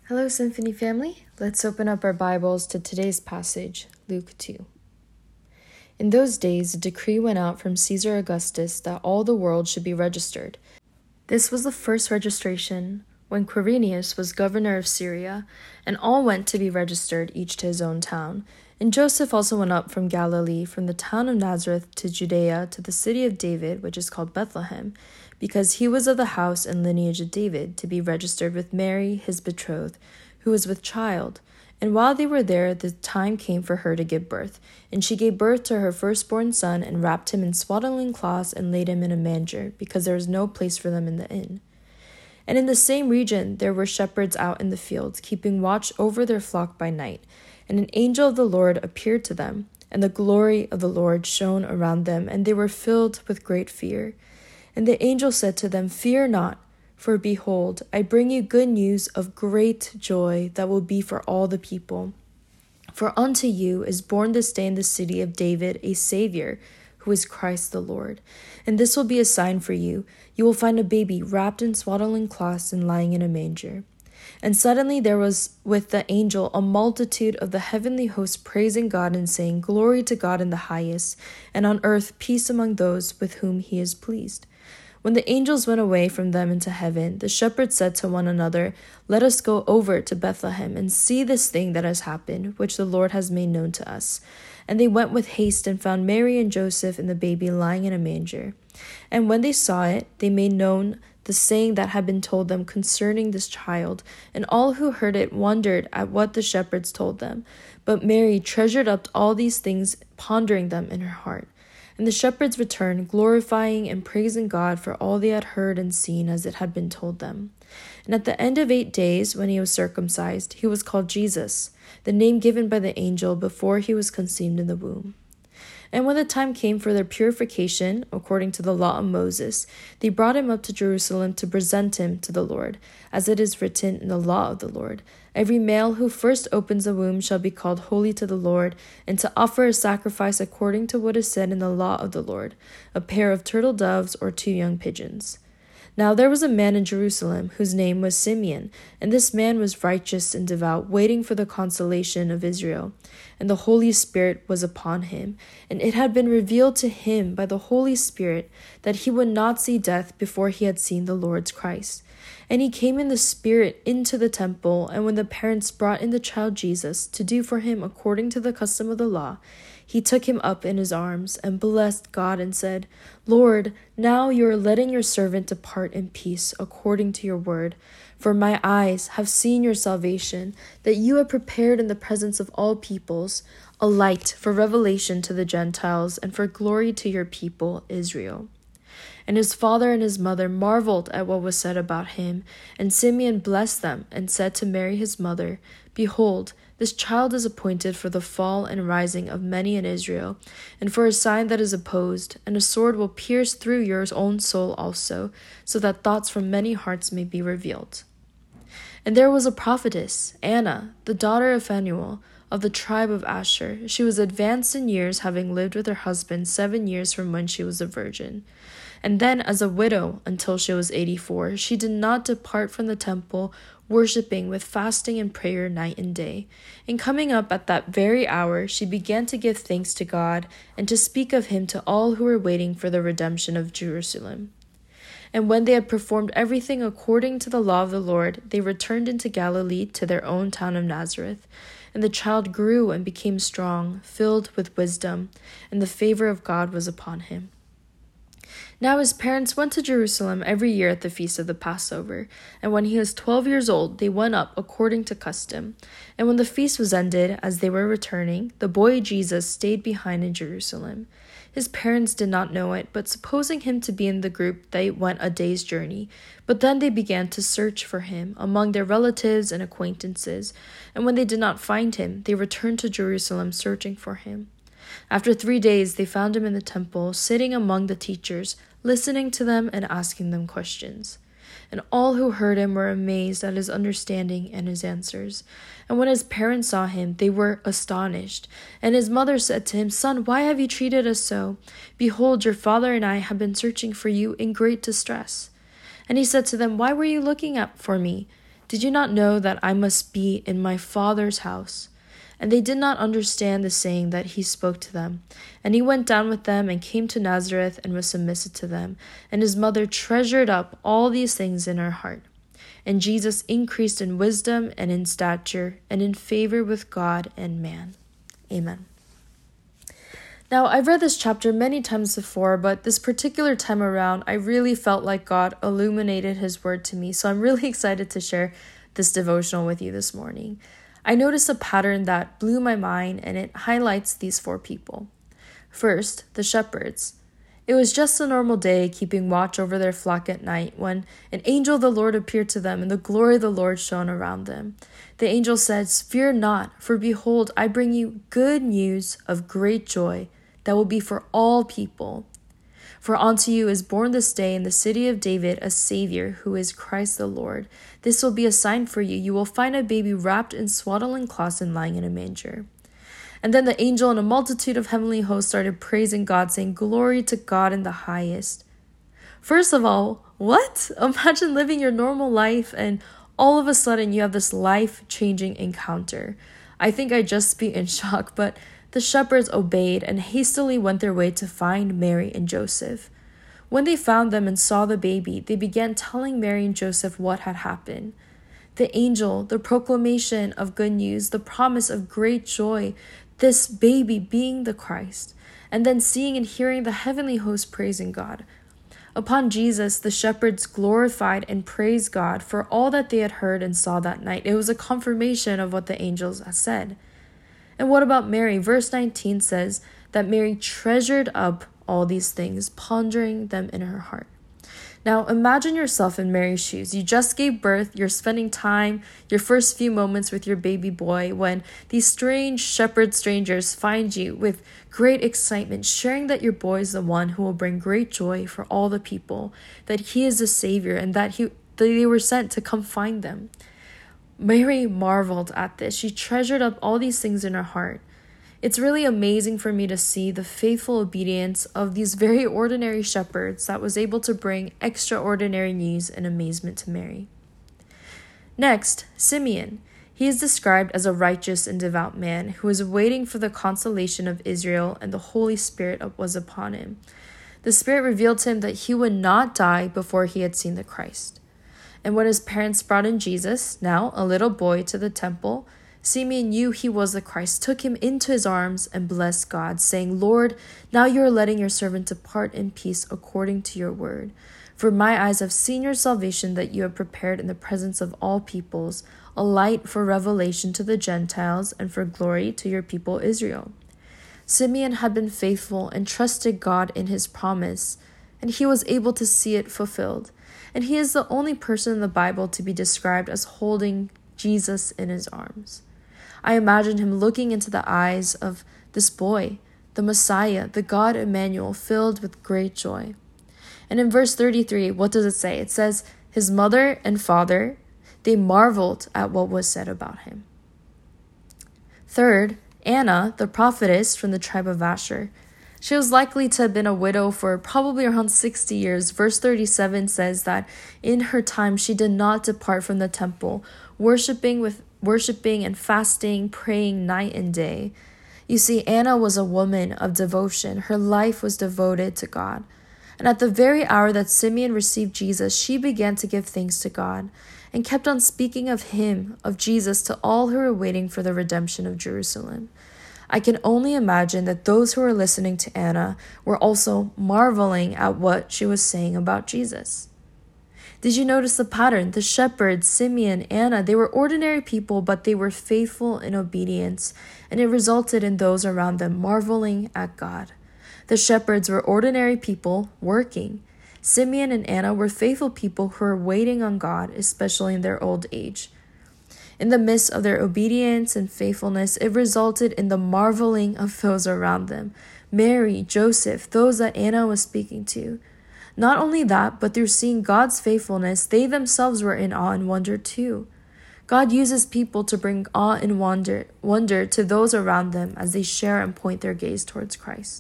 Hello, Symphony family. Let's open up our Bibles to today's passage, Luke 2. In those days, a decree went out from Caesar Augustus that all the world should be registered. This was the first registration when Quirinius was governor of Syria, and all went to be registered, each to his own town. And Joseph also went up from Galilee, from the town of Nazareth to Judea, to the city of David, which is called Bethlehem, because he was of the house and lineage of David, to be registered with Mary, his betrothed, who was with child. And while they were there, the time came for her to give birth. And she gave birth to her firstborn son, and wrapped him in swaddling cloths, and laid him in a manger, because there was no place for them in the inn. And in the same region there were shepherds out in the fields, keeping watch over their flock by night. And an angel of the Lord appeared to them, and the glory of the Lord shone around them, and they were filled with great fear. And the angel said to them, "Fear not, for behold, I bring you good news of great joy that will be for all the people. For unto you is born this day in the city of David a Savior, who is Christ the Lord. And this will be a sign for you. You will find a baby wrapped in swaddling cloths and lying in a manger." And suddenly there was with the angel a multitude of the heavenly host praising God and saying, "Glory to God in the highest, and on earth peace among those with whom he is pleased." When the angels went away from them into heaven, the shepherds said to one another, "Let us go over to Bethlehem and see this thing that has happened, which the Lord has made known to us." And they went with haste and found Mary and Joseph and the baby lying in a manger. And when they saw it, they made known the saying that had been told them concerning this child. And all who heard it wondered at what the shepherds told them. But Mary treasured up all these things, pondering them in her heart. And the shepherds returned, glorifying and praising God for all they had heard and seen as it had been told them. And at the end of 8 days, when he was circumcised, he was called Jesus, the name given by the angel before he was conceived in the womb. And when the time came for their purification, according to the law of Moses, they brought him up to Jerusalem to present him to the Lord, as it is written in the law of the Lord. Every male who first opens a womb shall be called holy to the Lord, and to offer a sacrifice according to what is said in the law of the Lord, a pair of turtle doves or 2 young pigeons. Now there was a man in Jerusalem whose name was Simeon, and this man was righteous and devout, waiting for the consolation of Israel. And the Holy Spirit was upon him, and it had been revealed to him by the Holy Spirit that he would not see death before he had seen the Lord's Christ. And he came in the Spirit into the temple, and when the parents brought in the child Jesus to do for him according to the custom of the law, he took him up in his arms and blessed God and said, "Lord, now you are letting your servant depart in peace according to your word. For my eyes have seen your salvation, that you have prepared in the presence of all peoples a light for revelation to the Gentiles and for glory to your people Israel." And his father and his mother marveled at what was said about him. And Simeon blessed them and said to Mary his mother, "Behold, this child is appointed for the fall and rising of many in Israel, and for a sign that is opposed, and a sword will pierce through your own soul also, so that thoughts from many hearts may be revealed." And there was a prophetess, Anna, the daughter of Phanuel, of the tribe of Asher. She was advanced in years, having lived with her husband 7 years from when she was a virgin. And then as a widow until she was 84, she did not depart from the temple, worshipping with fasting and prayer night and day. And coming up at that very hour, she began to give thanks to God and to speak of him to all who were waiting for the redemption of Jerusalem. And when they had performed everything according to the law of the Lord, they returned into Galilee to their own town of Nazareth. And the child grew and became strong, filled with wisdom, and the favor of God was upon him. Now his parents went to Jerusalem every year at the feast of the Passover, and when he was 12 years old, they went up according to custom. And when the feast was ended, as they were returning, the boy Jesus stayed behind in Jerusalem. His parents did not know it, but supposing him to be in the group, they went a day's journey. But then they began to search for him among their relatives and acquaintances, and when they did not find him, they returned to Jerusalem searching for him. After 3 days, they found him in the temple, sitting among the teachers, listening to them and asking them questions. And all who heard him were amazed at his understanding and his answers. And when his parents saw him, they were astonished. And his mother said to him, "Son, why have you treated us so? Behold, your father and I have been searching for you in great distress." And he said to them, "Why were you looking for me? Did you not know that I must be in my Father's house?" And they did not understand the saying that he spoke to them. And he went down with them and came to Nazareth and was submissive to them. And his mother treasured up all these things in her heart. And Jesus increased in wisdom and in stature and in favor with God and man. Amen. Now, I've read this chapter many times before, but this particular time around, I really felt like God illuminated his word to me. So I'm really excited to share this devotional with you this morning. I noticed a pattern that blew my mind, and it highlights these 4 people. First, the shepherds. It was just a normal day, keeping watch over their flock at night, when an angel of the Lord appeared to them, and the glory of the Lord shone around them. The angel said, "Fear not, for behold, I bring you good news of great joy that will be for all people. For unto you is born this day in the city of David a Savior, who is Christ the Lord. This will be a sign for you. You will find a baby wrapped in swaddling cloths and lying in a manger." And then the angel and a multitude of heavenly hosts started praising God, saying, "Glory to God in the highest." First of all, what? Imagine living your normal life and all of a sudden you have this life-changing encounter. I think I'd just be in shock, but the shepherds obeyed and hastily went their way to find Mary and Joseph. When they found them and saw the baby, they began telling Mary and Joseph what had happened. The angel, the proclamation of good news, the promise of great joy, this baby being the Christ, and then seeing and hearing the heavenly host praising God. Upon Jesus, the shepherds glorified and praised God for all that they had heard and saw that night. It was a confirmation of what the angels had said. And what about Mary? Verse 19 says that Mary treasured up all these things, pondering them in her heart. Now, imagine yourself in Mary's shoes. You just gave birth, you're spending time, your first few moments with your baby boy, when these strange shepherd strangers find you with great excitement, sharing that your boy is the one who will bring great joy for all the people, that he is the Savior, and that they were sent to come find them. Mary marveled at this. She treasured up all these things in her heart. It's really amazing for me to see the faithful obedience of these very ordinary shepherds that was able to bring extraordinary news and amazement to Mary. Next, Simeon. He is described as a righteous and devout man who was waiting for the consolation of Israel, and the Holy Spirit was upon him. The Spirit revealed to him that he would not die before he had seen the Christ. And when his parents brought in Jesus, now a little boy, to the temple, Simeon knew he was the Christ, took him into his arms, and blessed God, saying, "Lord, now you are letting your servant depart in peace according to your word. For my eyes have seen your salvation that you have prepared in the presence of all peoples, a light for revelation to the Gentiles and for glory to your people Israel." Simeon had been faithful and trusted God in his promise, and he was able to see it fulfilled. And he is the only person in the Bible to be described as holding Jesus in his arms. I imagine him looking into the eyes of this boy, the Messiah, the God Emmanuel, filled with great joy. And in verse 33, what does it say? It says, his mother and father, they marveled at what was said about him. Third, Anna, the prophetess from the tribe of Asher. She was likely to have been a widow for probably around 60 years. Verse 37 says that in her time she did not depart from the temple, worshiping and fasting, praying night and day. You see, Anna was a woman of devotion. Her life was devoted to God. And at the very hour that Simeon received Jesus, she began to give thanks to God and kept on speaking of him, of Jesus, to all who were waiting for the redemption of Jerusalem. I can only imagine that those who were listening to Anna were also marveling at what she was saying about Jesus. Did you notice the pattern? The shepherds, Simeon, Anna, they were ordinary people, but they were faithful in obedience, and it resulted in those around them marveling at God. The shepherds were ordinary people working. Simeon and Anna were faithful people who were waiting on God, especially in their old age. In the midst of their obedience and faithfulness, it resulted in the marveling of those around them. Mary, Joseph, those that Anna was speaking to. Not only that, but through seeing God's faithfulness, they themselves were in awe and wonder too. God uses people to bring awe and wonder to those around them as they share and point their gaze towards Christ.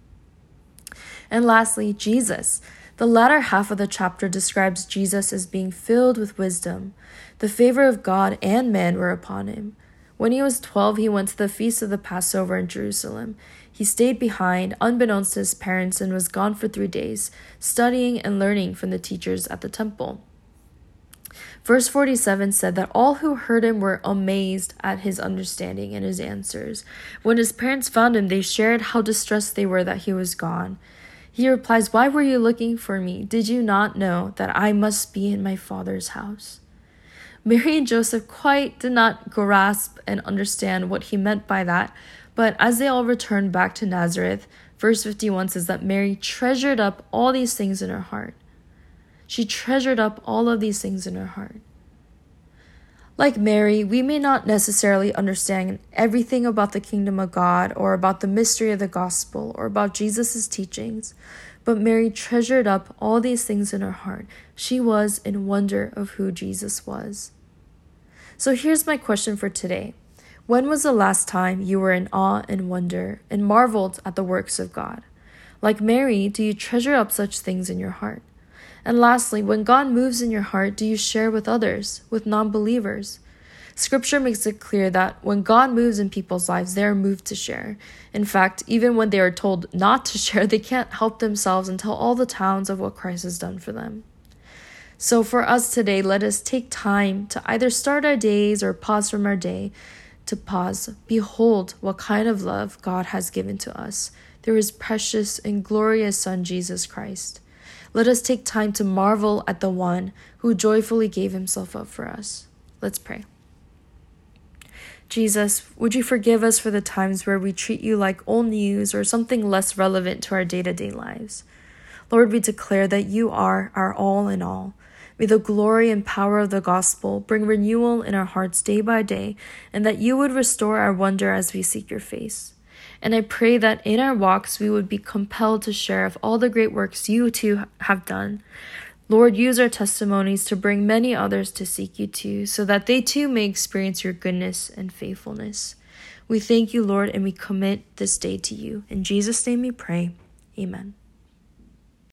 And lastly, Jesus. The latter half of the chapter describes Jesus as being filled with wisdom. The favor of God and man were upon him. When he was 12, he went to the feast of the Passover in Jerusalem. He stayed behind, unbeknownst to his parents, and was gone for 3 days, studying and learning from the teachers at the temple. Verse 47 said that all who heard him were amazed at his understanding and his answers. When his parents found him, they shared how distressed they were that he was gone. He replies, "Why were you looking for me? Did you not know that I must be in my Father's house?" Mary and Joseph quite did not grasp and understand what he meant by that, but as they all returned back to Nazareth, verse 51 says that Mary treasured up all these things in her heart. She treasured up all of these things in her heart. Like Mary, we may not necessarily understand everything about the kingdom of God or about the mystery of the gospel or about Jesus' teachings, but Mary treasured up all these things in her heart. She was in wonder of who Jesus was. So here's my question for today. When was the last time you were in awe and wonder and marveled at the works of God? Like Mary, do you treasure up such things in your heart? And lastly, when God moves in your heart, do you share with others, with non-believers? Scripture makes it clear that when God moves in people's lives, they are moved to share. In fact, even when they are told not to share, they can't help themselves and tell all the towns of what Christ has done for them. So for us today, let us take time to either start our days or pause from our day to pause. Behold what kind of love God has given to us through his precious and glorious Son, Jesus Christ. Let us take time to marvel at the one who joyfully gave himself up for us. Let's pray. Jesus, would you forgive us for the times where we treat you like old news or something less relevant to our day-to-day lives? Lord, we declare that you are our all in all. May the glory and power of the gospel bring renewal in our hearts day by day, and that you would restore our wonder as we seek your face. And I pray that in our walks we would be compelled to share of all the great works you too have done. Lord, use our testimonies to bring many others to seek you too, so that they too may experience your goodness and faithfulness. We thank you, Lord, and we commit this day to you. In Jesus' name we pray. Amen.